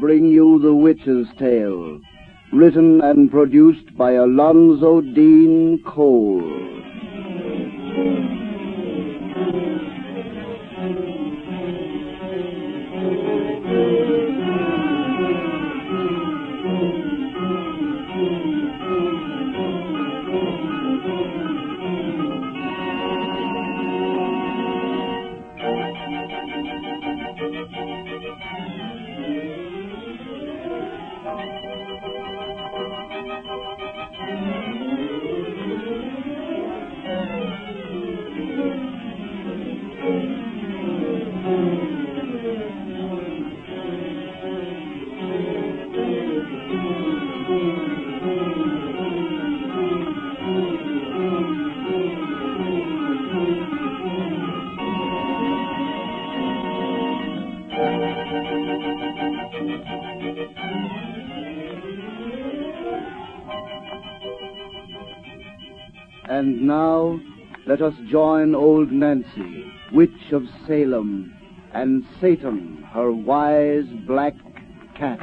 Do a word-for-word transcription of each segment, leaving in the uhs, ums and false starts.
bring you The Witch's Tale, written and produced by Alonzo Dean Cole. And now, let us join old Nancy, witch of Salem, and Satan, her wise black cat.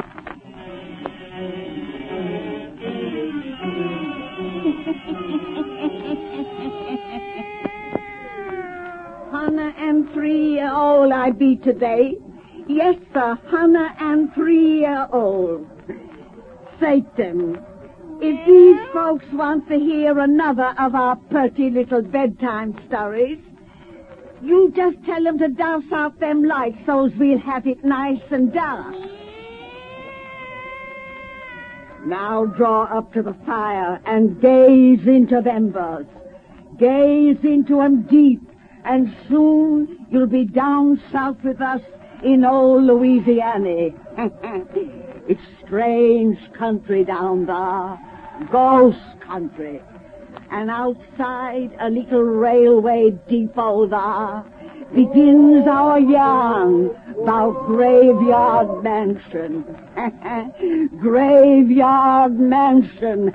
Hundred and three year old I be today. Yes, sir, hundred and three year old. Satan. If these folks want to hear another of our pretty little bedtime stories, you just tell them to douse out them lights so's we'll have it nice and dark. Now draw up to the fire and gaze into them birds. Gaze into 'em deep, and soon you'll be down south with us in old Louisiana. It's strange country down there. Ghost country. And outside a little railway depot there begins our yarn about Graveyard Mansion. Graveyard Mansion.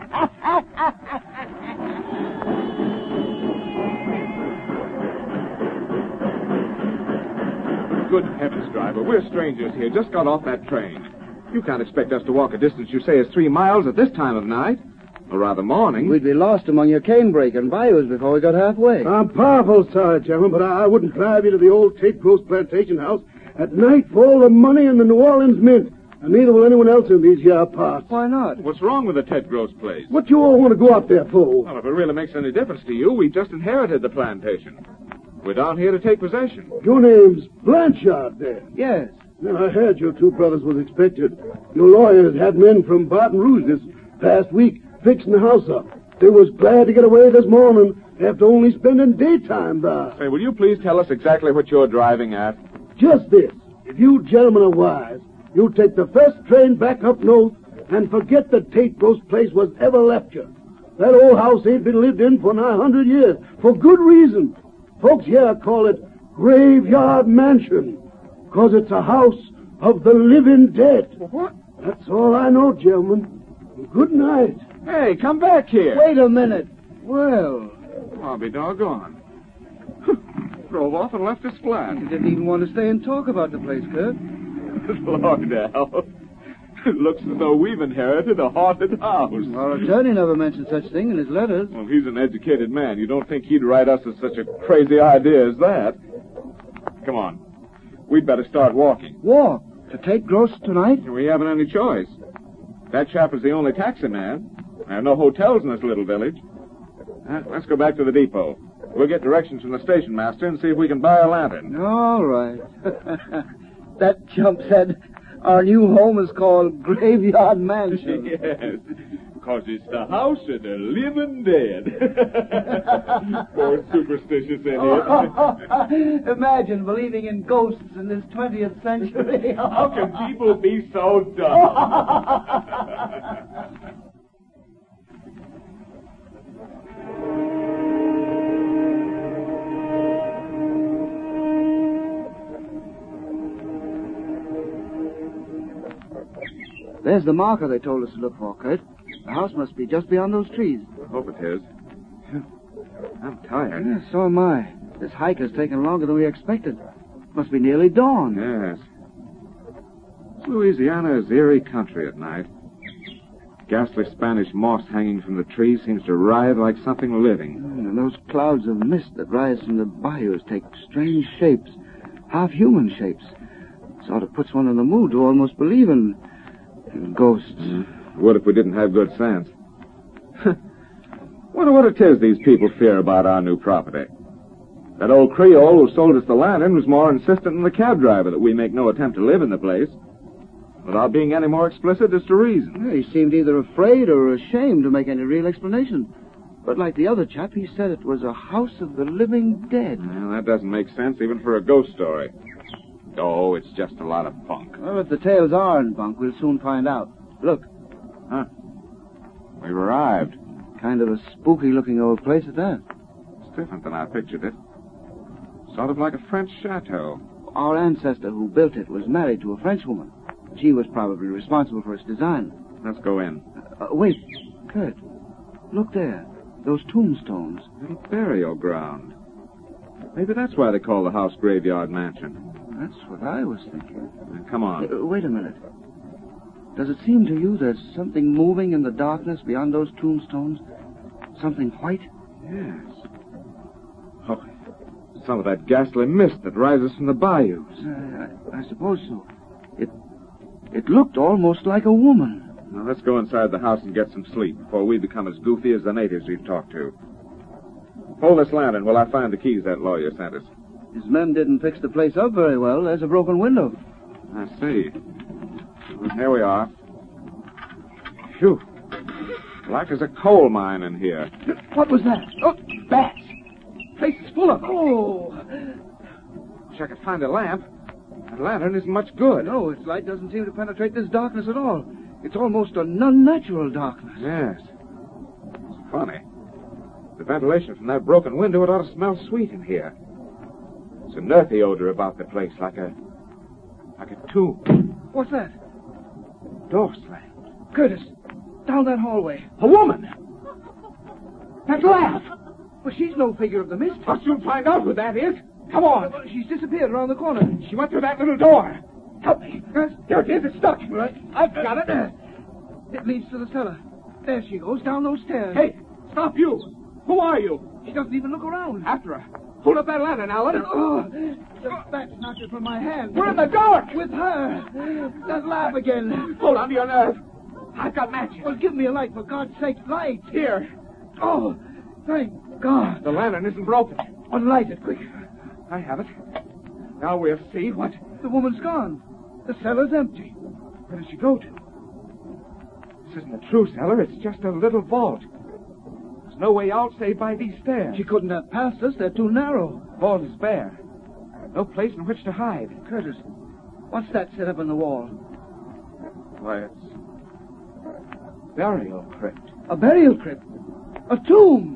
Good heavens, driver. We're strangers here. Just got off that train. You can't expect us to walk a distance you say is three miles at this time of night. Or rather morning. We'd be lost among your canebrake and bayous before we got halfway. I'm powerful sorry, gentlemen, but I wouldn't drive you to the old Tate Gross plantation house at night for all the money in the New Orleans Mint. And neither will anyone else in these here parts. Why not? What's wrong with the Ted Gross place? What you all want to go out there for? Well, if it really makes any difference to you, we've just inherited the plantation. We're down here to take possession. Your name's Blanchard, then? Yes. Now, I heard your two brothers was expected. Your lawyers had men from Baton Rouge this past week fixing the house up. They was glad to get away this morning after only spending daytime there. Say, will you please tell us exactly what you're driving at? Just this. If you gentlemen are wise, you'll take the first train back up north and forget that Tate Gross place was ever left you. That old house ain't been lived in for nigh a hundred years, for good reason. Folks here call it Graveyard Mansion, because it's a house of the living dead. What? That's all I know, gentlemen. Good night. Hey, come back here. Wait a minute. Well... I'll be doggone. Drove off and left us flat. You didn't even want to stay and talk about the place, Kurt. Lord, Al. It looks as though we've inherited a haunted house. Our attorney never mentioned such thing in his letters. Well, he's an educated man. You don't think he'd write us with such a crazy idea as that? Come on. We'd better start walking. Walk? To Tate Gross tonight? We haven't any choice. That chap is the only taxi man. There are no hotels in this little village. Uh, let's go back to the depot. We'll get directions from the station master and see if we can buy a lantern. All right. That chump said our new home is called Graveyard Mansion. Yes, because it's the house of the living dead. Poor superstitious idiot. Imagine believing in ghosts in this twentieth century. How can people be so dumb? There's the marker they told us to look for, Kurt. The house must be just beyond those trees. I hope it is. I'm tired. Yeah, so am I. This hike has taken longer than we expected. Must be nearly dawn. Yes. Louisiana is eerie country at night. Ghastly Spanish moss hanging from the trees seems to writhe like something living. And those clouds of mist that rise from the bayous take strange shapes, half-human shapes. Sort of puts one in the mood to almost believe in, in ghosts. Mm. What if we didn't have good sense? Wonder what it is these people fear about our new property. That old Creole who sold us the lantern was more insistent than the cab driver that we make no attempt to live in the place. Without being any more explicit as to reason. Yeah, he seemed either afraid or ashamed to make any real explanation. But like the other chap, he said it was a house of the living dead. Well, that doesn't make sense even for a ghost story. Oh, it's just a lot of bunk. Well, if the tales are in bunk, we'll soon find out. Look. Huh. We've arrived. Kind of a spooky-looking old place at that. It's different than I pictured it. Sort of like a French chateau. Our ancestor who built it was married to a Frenchwoman. She was probably responsible for its design. Let's go in. Uh, wait, Kurt. Look there. Those tombstones. Little burial ground. Maybe that's why they call the house Graveyard Mansion. That's what I was thinking. Now, come on. Uh, wait a minute. Does it seem to you there's something moving in the darkness beyond those tombstones? Something white? Yes. Oh, some of that ghastly mist that rises from the bayous. Uh, I, I suppose so. It it looked almost like a woman. Now, let's go inside the house and get some sleep before we become as goofy as the natives we've talked to. Hold this lantern while I find the keys that lawyer sent us. His men didn't fix the place up very well. There's a broken window. I see. Well, here we are. Phew. Like there's a coal mine in here. What was that? Oh, bats. Place is full of them. Oh. Wish I could find a lamp. That lantern isn't much good. No, its light doesn't seem to penetrate this darkness at all. It's almost an unnatural darkness. Yes. It's funny. The ventilation from that broken window, it ought to smell sweet in here. There's an earthy odor about the place, like a... like a tomb. What's that? Door slammed. Curtis, down that hallway. A woman! That laugh! Well, she's no figure of the mist. I'll soon find out who that is. Come on. Well, she's disappeared around the corner. She went through that little door. Help me. Yes? Here it is. It's stuck. Right. I've got it. Uh, it leads to the cellar. There she goes, down those stairs. Hey, stop you. Who are you? She doesn't even look around. After her. Hold up that lantern, Alan. Oh, the bat knocked it from my hand. We're in the dark. With her. That laugh again. Hold on to your nerve. I've got matches. Well, give me a light, for God's sake. Light. Here. Oh, thank God. The lantern isn't broken. Unlight it, quick. I have it. Now we'll see what... The woman's gone. The cellar's empty. Where did she go to? This isn't a true cellar. It's just a little vault. There's no way out save by these stairs. She couldn't have passed us. They're too narrow. Vault is bare. No place in which to hide. Curtis, what's that set up in the wall? Why, it's... burial crypt. A burial crypt? A tomb?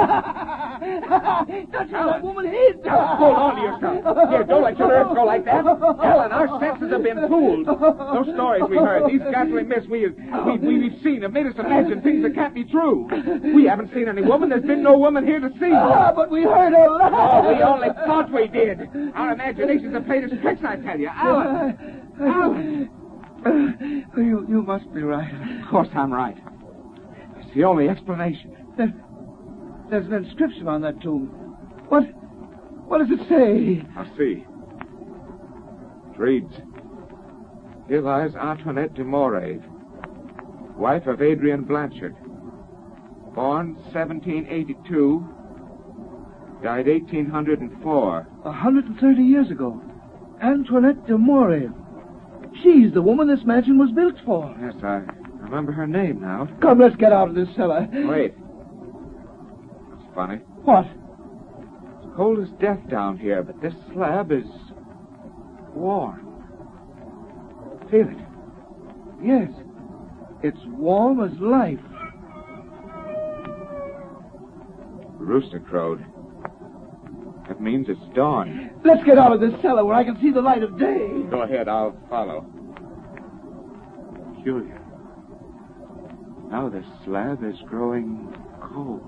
That's how that woman hid. Now, hold on to yourself. Here, don't let your nerves go like that. Helen, our senses have been fooled. Those stories we heard, these ghastly myths we, we, we, we've seen have made us imagine things that can't be true. We haven't seen any woman. There's been no woman here to see. Ah, but we heard her laugh. Oh, we only thought we did. Our imaginations have played us tricks, I tell you. Alan! Alan! Uh, you, you must be right. Of course I'm right. It's the only explanation. There, there's an inscription on that tomb. What, what does it say? I'll see. It reads, "Here lies Antoinette de Morave, wife of Adrian Blanchard, born seventeen eighty-two, died eighteen hundred four. A hundred and thirty years ago. Antoinette de Morave. She's the woman this mansion was built for. Yes, I remember her name now. Come, let's get out of this cellar. Wait. That's funny. What? It's cold as death down here, but this slab is warm. Feel it. Yes. It's warm as life. The rooster crowed. That means it's dawn. Let's get out of this cellar where I can see the light of day. Go ahead, I'll follow. Peculiar. Now the slab is growing cold.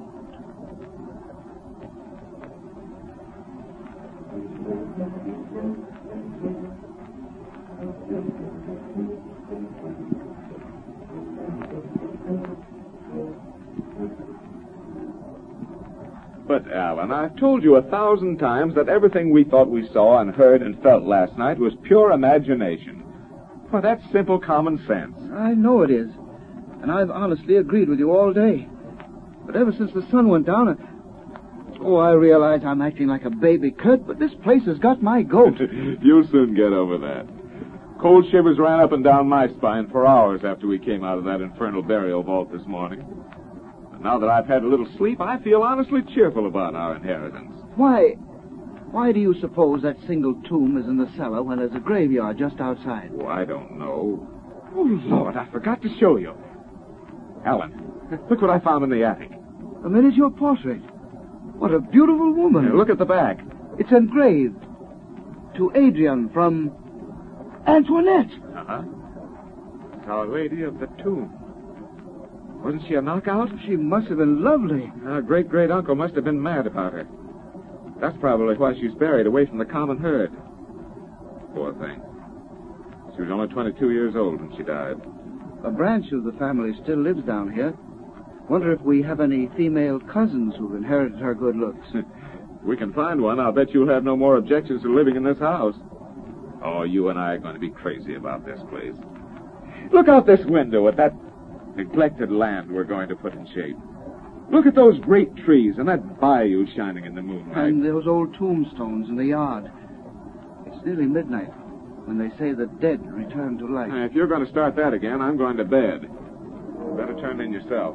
But, Alan, I've told you a thousand times that everything we thought we saw and heard and felt last night was pure imagination. Well, that's simple common sense. I know it is. And I've honestly agreed with you all day. But ever since the sun went down, I... oh, I realize I'm acting like a baby, Kurt, but this place has got my goat. You'll soon get over that. Cold shivers ran up and down my spine for hours after we came out of that infernal burial vault this morning. But now that I've had a little sleep, I feel honestly cheerful about our inheritance. Why... why do you suppose that single tomb is in the cellar when there's a graveyard just outside? Oh, I don't know. Oh, Lord, I forgot to show you. Alan, look what I found in the attic. A miniature portrait. What a beautiful woman. Here, look at the back. It's engraved. To Adrian from Antoinette. Uh-huh. It's Our Lady of the Tomb. Wasn't she a knockout? She must have been lovely. Our great-great-uncle must have been mad about her. That's probably why she's buried away from the common herd. Poor thing. She was only twenty-two years old when she died. A branch of the family still lives down here. Wonder if we have any female cousins who've inherited her good looks. We can find one. I'll bet you'll have no more objections to living in this house. Oh, you and I are going to be crazy about this place. Look out this window at that neglected land we're going to put in shape. Look at those great trees and that bayou shining in the moonlight. And those old tombstones in the yard. It's nearly midnight when they say the dead return to life. If you're going to start that again, I'm going to bed. You better turn in yourself.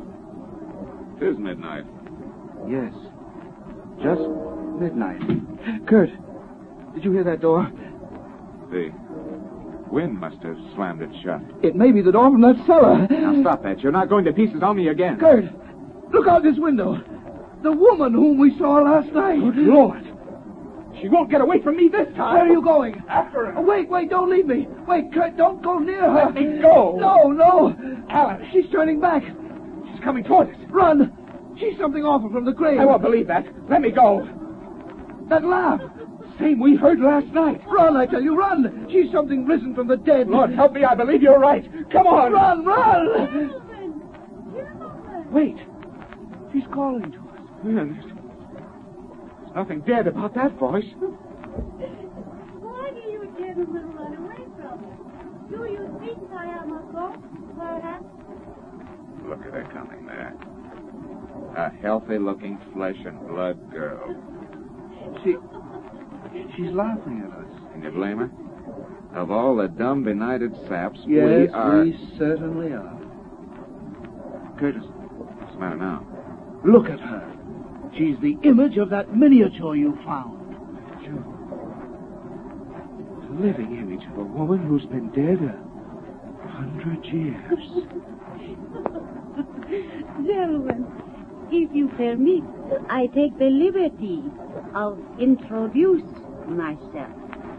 It is midnight. Yes. Just midnight. Kurt, did you hear that door? The wind must have slammed it shut. It may be the door from that cellar. Now stop that. You're not going to pieces on me again. Kurt, look out this window. The woman whom we saw last night. Good Lord. She won't get away from me this time. Where are you going? After her. Oh, wait, wait, don't leave me. Wait, Kurt, don't go near her. Let me go. No, no. Alan. She's turning back. She's coming toward us. Run. She's something awful from the grave. I won't believe that. Let me go. That laugh. Same we heard last night. Run, I tell you, run. She's something risen from the dead. Lord, help me. I believe you're right. Come on. Run, run. Gentlemen, gentlemen. Wait. She's calling to us. Man, there's, there's nothing dead about that voice. Why do you gentlemen run away from her? Do you think I am a ghost, perhaps? Look at her coming there. A healthy-looking flesh and blood girl. She... She's laughing at us. Can you blame her? Of all the dumb, benighted saps, Yes, we are... we certainly are. Curtis, What's the matter now? look at her. She's the image of that miniature you found. The living image of a woman who's been dead a hundred years. Gentlemen, if you permit, I take the liberty of introduce myself.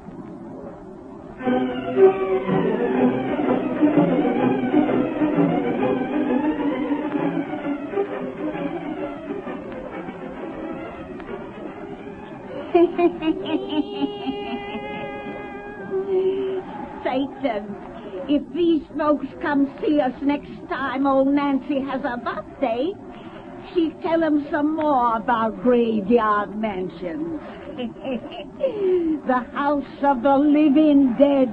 Satan, if these folks come see us next time old Nancy has a birthday, she tell them some more about Graveyard Mansions. The house of the living dead.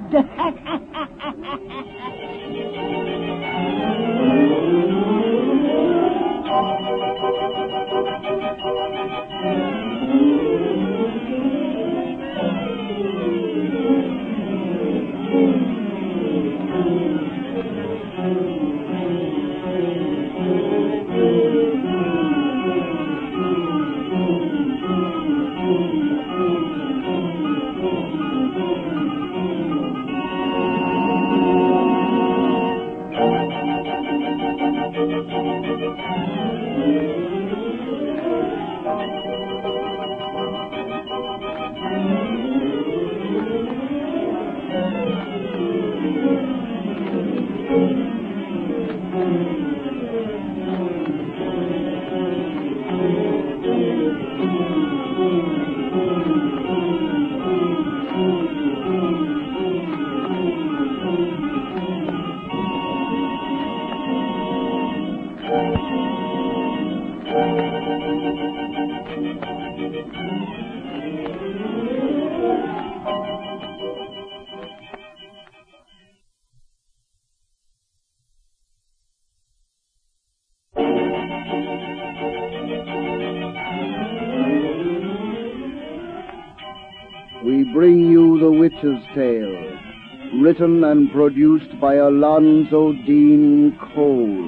bring you The Witch's Tale, written and produced by Alonzo Dean Cole.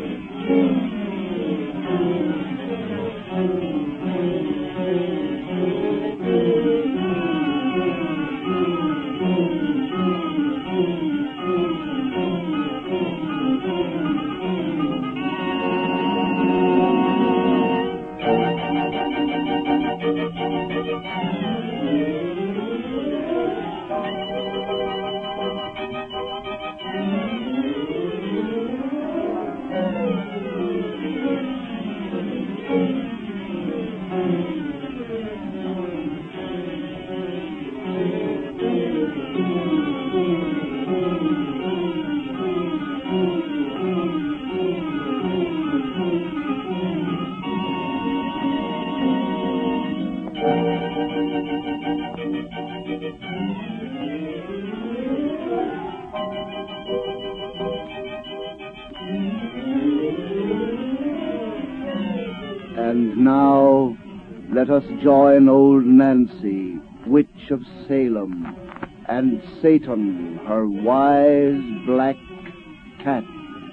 And now, let us join old Nancy, witch of Salem, and Satan, her wise black cat.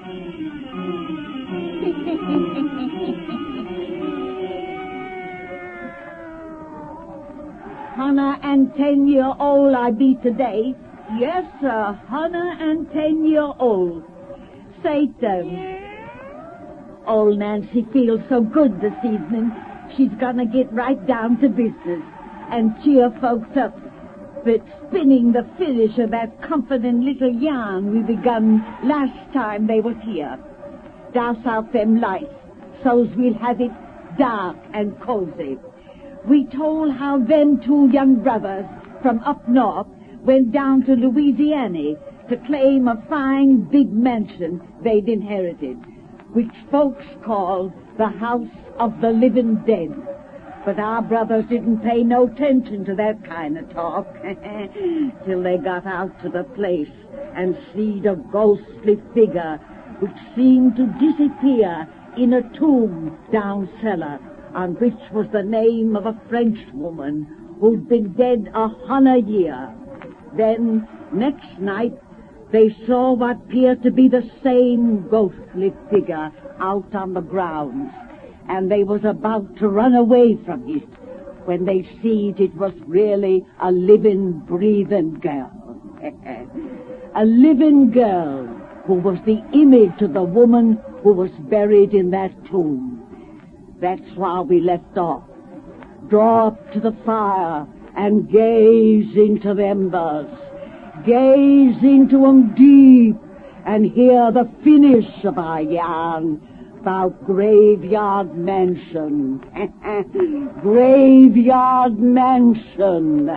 Hunna and ten year old I be today. Yes, sir, hunna and ten year old. Satan. Old Nancy feels so good this evening. She's gonna get right down to business and cheer folks up. But spinning the finish of that comforting little yarn we begun last time they was here. Douse out them lights, so's we'll have it dark and cozy. We told how them two young brothers from up north went down to Louisiana to claim a fine big mansion they'd inherited, which folks call the House of the Living Dead. But our brothers didn't pay no attention to that kind of talk till they got out to the place and seed a ghostly figure which seemed to disappear in a tomb down cellar, on which was the name of a French woman who'd been dead a hundred year. Then, next night, they saw what appeared to be the same ghostly figure out on the grounds, and they was about to run away from it when they seed it was really a living, breathing girl. A living girl who was the image of the woman who was buried in that tomb. That's why we left off. Draw up to the fire and gaze into the embers. Gaze into 'em deep and hear the finish of our yarn about Graveyard Mansion. Graveyard Mansion.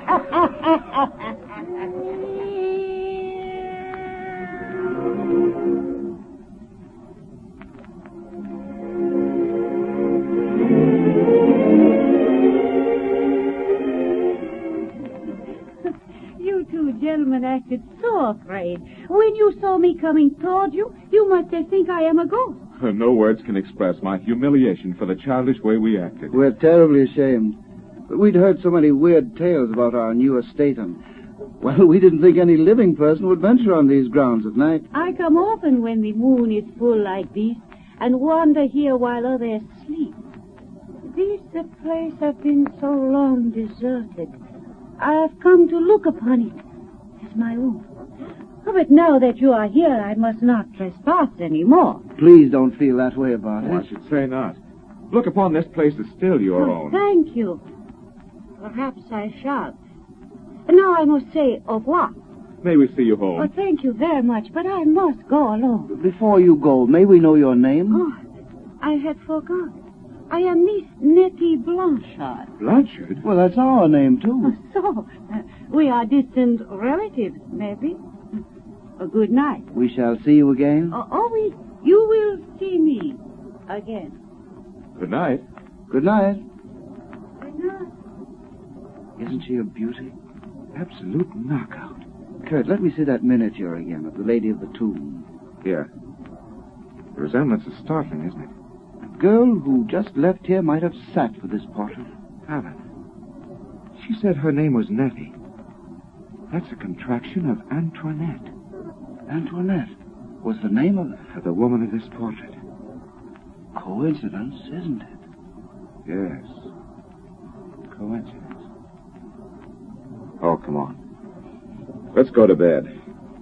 Gentlemen acted so afraid. When you saw me coming toward you, you must have think I am a ghost. No words can express my humiliation for the childish way we acted. We're terribly ashamed. But we'd heard so many weird tales about our new estate, and, well, we didn't think any living person would venture on these grounds at night. I come often when the moon is full like this, and wander here while others sleep. This the place has been so long deserted. I have come to look upon it as my own. Oh, but now that you are here, I must not trespass any more. Please don't feel that way about Oh, I it. should say not. Look upon this place as still your Oh, own. thank you. Perhaps I shall. Now I must say au revoir. May we see you Oh, home? thank you very much, but I must go alone. Before you go, may we know your name? Oh, I had forgot. I am Miss Nettie Blanchard. Blanchard? Well, that's our name, Oh, too. so, uh, we are distant relatives, maybe. A good night. We shall see you again. Oh, oh, we, you will see me again. Good night. Good night. Good night. Isn't she a beauty? Absolute knockout. Kurt, let me see that miniature again of the Lady of the Tomb. Here. The resemblance is startling, isn't it? A girl who just left here might have sat for this portrait. Alan. She said her name was Nettie. That's a contraction of Antoinette. Antoinette was the name of For the woman of this portrait. coincidence, isn't it? Yes. Coincidence. Oh, come on. Let's go to bed.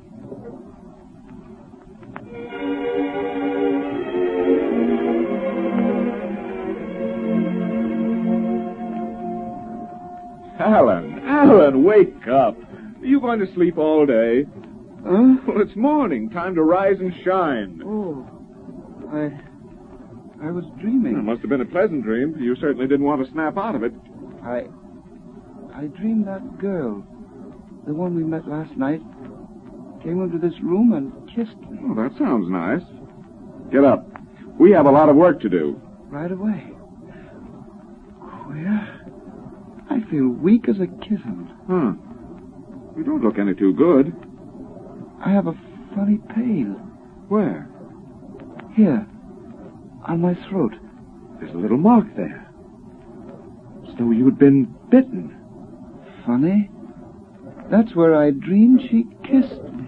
Alan, Alan, wake up. Are you going to sleep all day? Huh? Well, it's morning. Time to rise and shine. Oh, I... I was dreaming. It must have been a pleasant dream. You certainly didn't want to snap out of it. I... I dreamed that girl, the one we met last night, came into this room and kissed me. Oh, that sounds nice. Get up. We have a lot of work to do. Right away. Queer. I feel weak as a kitten. Huh. You don't look any too good. I have a funny pain. Where? Here. On my throat. There's a little mark there. As though you'd been bitten. Funny. That's where I dreamed she kissed me.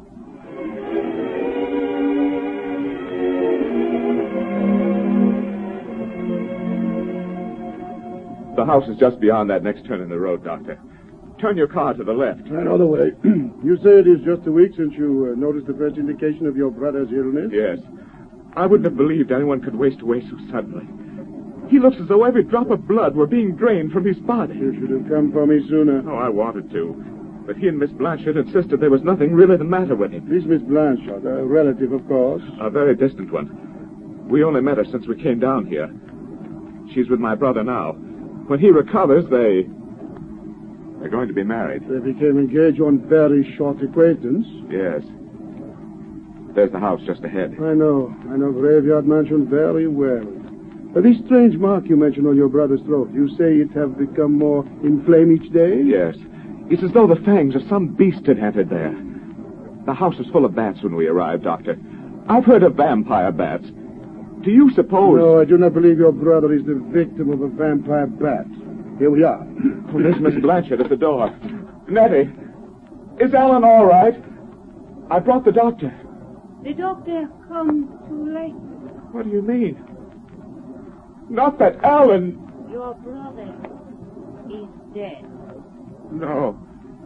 The house is just beyond that next turn in the road, Doctor. Turn your car to the left. I know the way. You say it is just a week since you uh, noticed the first indication of your brother's illness? Yes. I wouldn't have believed anyone could waste away so suddenly. He looks as though every drop of blood were being drained from his body. You should have come for me sooner. Oh, I wanted to. But he and Miss Blanchard insisted there was nothing really the matter with him. This Miss Blanchard, a relative, of course. A very distant one. We only met her since we came down here. She's with my brother now. When he recovers, they... They're going to be married. They became engaged on very short acquaintance. Yes. There's the house just ahead. I know. I know Graveyard Mansion very well. Uh, this strange mark you mentioned on your brother's throat, you say it have become more inflamed each day? Yes. It's as though the fangs of some beast had entered there. The house was full of bats when we arrived, Doctor. I've heard of vampire bats. Do you suppose... No, I do not believe your brother is the victim of a vampire bat. Here we are. Oh, there's Miss Blanchard at the door. Nettie, is Alan all right? I brought the doctor. The doctor comes too late. What do you mean? Not that Alan... Your brother is dead. No.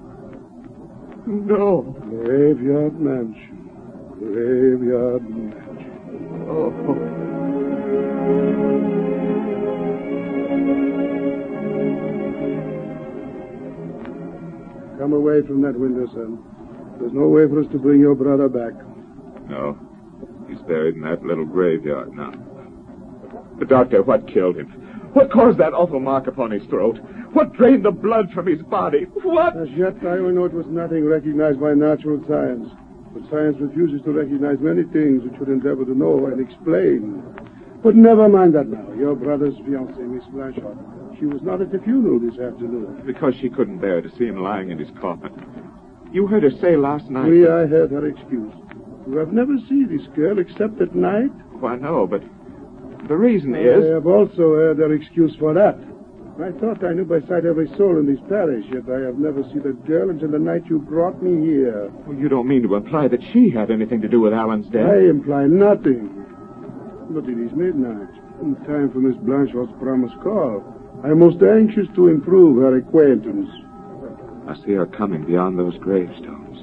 No. Graveyard Mansion. Graveyard Mansion. Oh. Come away from that window, son. There's no way for us to bring your brother back. No. He's buried in that little graveyard now. But, Doctor, what killed him? What caused that awful mark upon his throat? What drained the blood from his body? What? As yet, I only know it was nothing recognized by natural science. But science refuses to recognize many things it should endeavor to know and explain. But never mind that now. Your brother's fiancée, Miss Blanchard, she was not at the funeral this afternoon. Because she couldn't bear to see him lying in his coffin. You heard her say last night... Oui, I heard her excuse. You have never seen this girl except at night? Why, no, but the reason I is... have also heard her excuse for that. I thought I knew by sight every soul in this parish, yet I have never seen a girl until the night you brought me here. Well, you don't mean to imply that she had anything to do with Alan's death? I imply nothing. But it is midnight, and time for Miss Blanchard's promised call. I am most anxious to improve her acquaintance. I see her coming beyond those gravestones.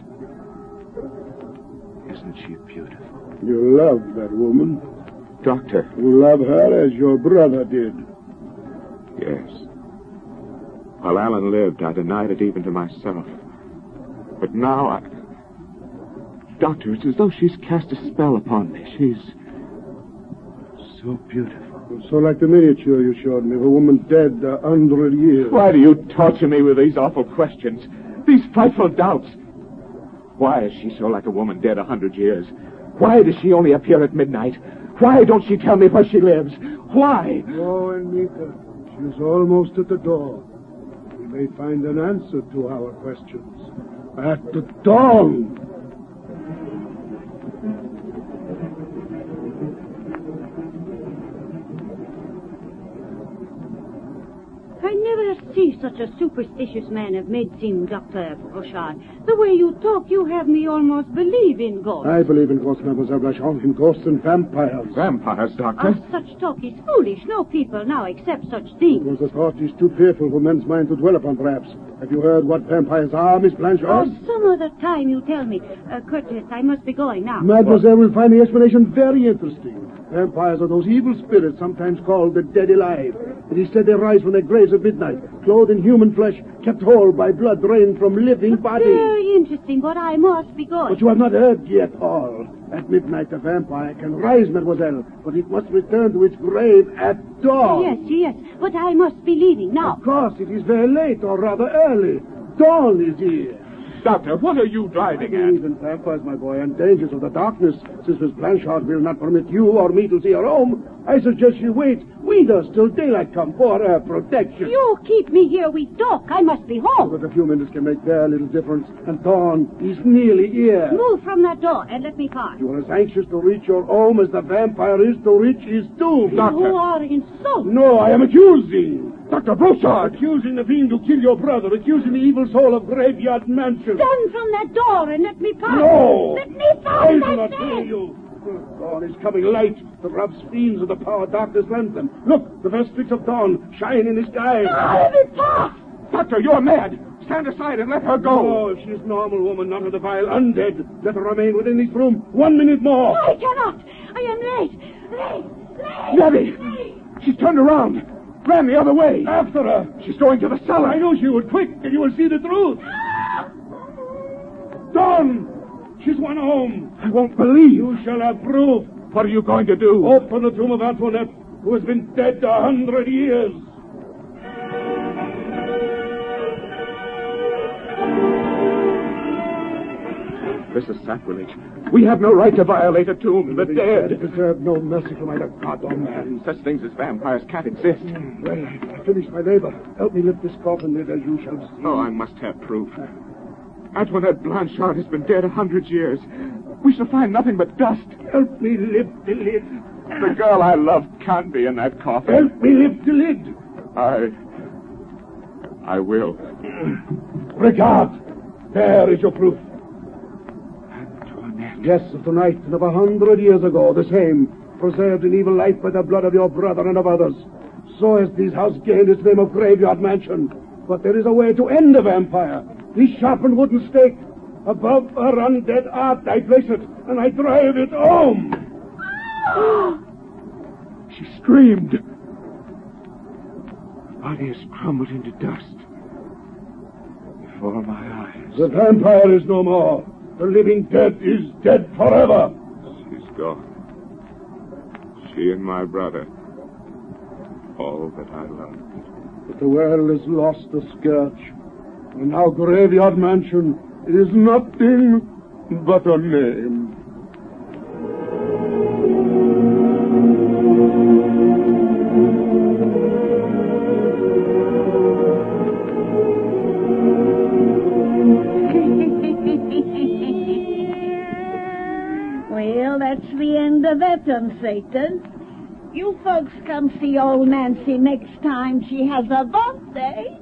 Isn't she beautiful? You love that woman. Doctor. You love her as your brother did. Yes. While Alan lived, I denied it even to myself. But now I... Doctor, it's as though she's cast a spell upon me. She's so beautiful. So like the miniature you showed me of a woman dead a hundred years. Why do you torture me with these awful questions? These frightful doubts? Why is she so like a woman dead a hundred years? Why does she only appear at midnight? Why don't she tell me where she lives? Why? Go and meet her. She's almost at the door. We may find an answer to our questions. At the dawn! I never see such a superstitious man of medicine, Doctor Brochard. The way you talk, you have me almost believe in ghosts. I believe in ghosts, Mademoiselle Blanchard, in ghosts and vampires. Vampires, Doctor? Oh, such talk is foolish. No people now accept such things. It was a thought is too fearful for men's mind to dwell upon, perhaps. Have you heard what vampires are, Miss Blanchard? Oh, some other time you tell me. Uh, Curtis, I must be going now. Mademoiselle will find the explanation very interesting. Vampires are those evil spirits sometimes called the dead alive. It is said they rise from their graves at midnight, clothed in human flesh, kept whole by blood drained from living bodies. Very interesting, but I must be going. But you have not heard yet all. At midnight, a vampire can rise, mademoiselle, but it must return to its grave at dawn. Yes, yes, but I must be leaving now. Of course, it is very late, or rather early. Dawn is here. Doctor, what are you driving at? Even vampires, my boy, and dangers of the darkness. Since Miss Blanchard will not permit you or me to see her home, I suggest you wait with us till daylight come for her protection. You keep me here with Doc. I must be home. But a few minutes can make very little difference, and dawn is nearly here. Move from that door and let me pass. You are as anxious to reach your home as the vampire is to reach his tomb. Doctor. You are insulting. No, I am accusing. Doctor Broussard! Accusing the fiend to kill your brother, accusing the evil soul of Graveyard Mansion. Stand from that door and let me pass. No! Let me pass, I do I not say. hear you. Dawn is coming light. The rough fiends of the power darkness lends them. Look, the first streaks of dawn shine in the sky. Let me pass. Doctor, you're mad! Stand aside and let her go! Oh, she's normal woman, not of the vile undead. Let her remain within this room one minute more. I cannot. I am late. Late. Late. Nebby! Late. She's turned around! Ran the other way! After her. She's going to the cellar! I knew she would. Quick, and you will see the truth. Dawn! She's won home. I won't believe! You shall have proof. What are you going to do? Open the tomb of Antoinette, who has been dead a hundred years. This is sacrilege. We have no right to violate a tomb. The They dead. deserve no mercy from either God or man. Such things as vampires can't exist. Well, I finished my labor. Help me lift this coffin lid, as you shall see. Oh, I must have proof. Antoinette Blanchard has been dead a hundred years. We shall find nothing but dust. Help me lift the lid. The girl I love can't be in that coffin. Help me lift the lid. I... I will. Regard. There is your proof. Antoinette. Yes, of tonight and of a hundred years ago, the same. Preserved in evil life by the blood of your brother and of others. So has this house gained its name of Graveyard Mansion. But there is a way to end the vampire. This sharpened wooden stake. Above her undead art I place it, and I drive it home. She screamed. Her body has crumbled into dust. Before my eyes. The vampire is no more. The living dead is dead forever. She's gone. She and my brother. All that I loved. But the world has lost the scourge. And now Graveyard Mansion is nothing but a name. Well, that's the end of that one, Satan. You folks come see old Nancy next time she has a birthday.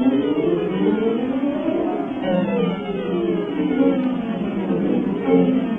Thank you.